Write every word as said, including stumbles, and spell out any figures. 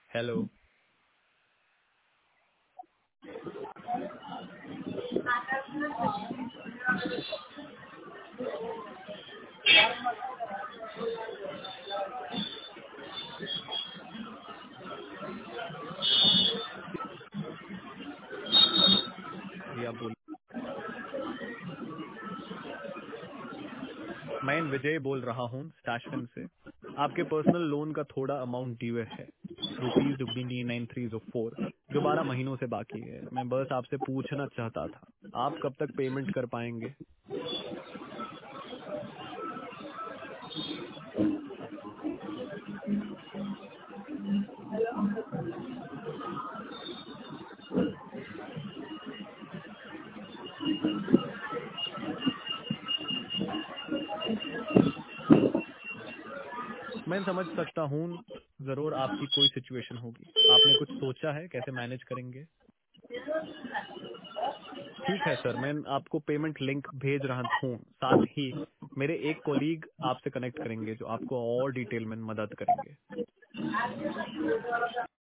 Hello. जी आप बोल। मैं विजय बोल रहा हूँ स्टैशफिन से। आपके पर्सनल लोन का थोड़ा अमाउंट ड्यू है, rupees nine three zero four, जो बारह महीनों से बाकी है। मैं बस आपसे पूछना चाहता था, आप कब तक पेमेंट कर पाएंगे? मैं समझ सकता हूँ, जरूर आपकी कोई सिचुएशन होगी। आपने कुछ सोचा है कैसे मैनेज करेंगे? ठीक है सर, मैं आपको पेमेंट लिंक भेज रहा हूँ। साथ ही मेरे एक कोलीग आपसे कनेक्ट करेंगे जो आपको और डिटेल में मदद करेंगे।